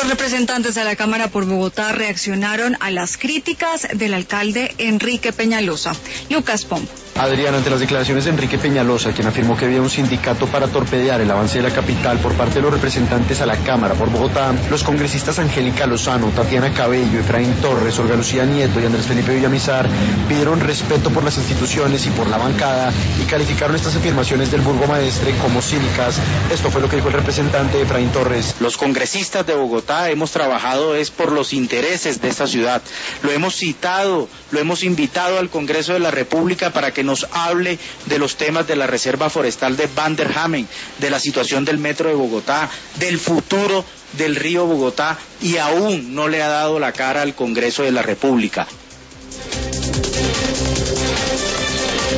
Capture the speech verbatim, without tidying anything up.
representantes de la Cámara por Bogotá reaccionaron a las críticas del alcalde Enrique Peñalosa. Lucas Pomp. Adrián, ante las declaraciones de Enrique Peñalosa, quien afirmó que había un sindicato para torpedear el avance de la capital por parte de los representantes a la Cámara por Bogotá, los congresistas Angélica Lozano, Tatiana Cabello, Efraín Torres, Olga Lucía Nieto y Andrés Felipe Villamizar pidieron respeto por las instituciones y por la bancada y calificaron estas afirmaciones del burgomaestre como cínicas. Esto fue lo que dijo el representante Efraín Torres. Los congresistas de Bogotá hemos trabajado es por los intereses de esta ciudad. Lo hemos citado, lo hemos invitado al Congreso de la República para que nos hable de los temas de la Reserva Forestal de Van der Hamen, de la situación del Metro de Bogotá, del futuro del río Bogotá, y aún no le ha dado la cara al Congreso de la República.